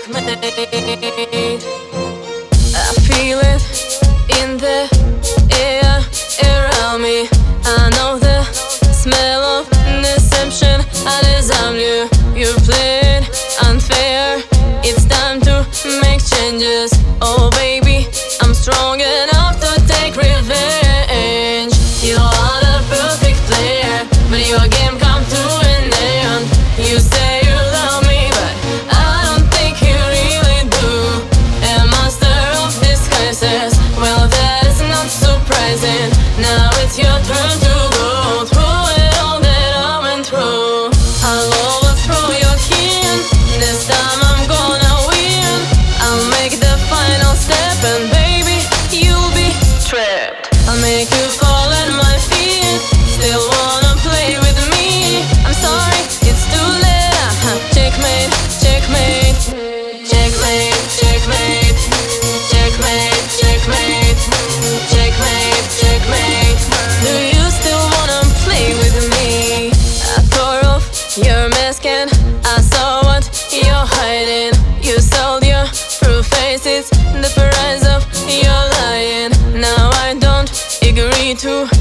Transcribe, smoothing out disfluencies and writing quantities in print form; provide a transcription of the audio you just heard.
checkmate. I feel it in the air around me. I know the smell of deception. I disarm you. You played unfair. It's time to make changes. Oh baby, I'm strong enough to take revenge. You are the perfect player, but your game come to an end. You say you love me, but I don't think you really do. A master of disguises, well that is not surprising. Now it's your turn to go through it all that I went through. I'll overthrow your king. This time I'm gonna win. I'll make the final step and baby, you'll be trapped. I'll make you fall at my feet. Still wanna play with me? I'm sorry, it's too late. Checkmate, checkmate, checkmate, checkmate, checkmate, checkmate, checkmate, checkmate. Do you still wanna play with me? I tore off your mask and I saw what you're hiding. You sold your true face, it's the price of your lying. Now I don't agree to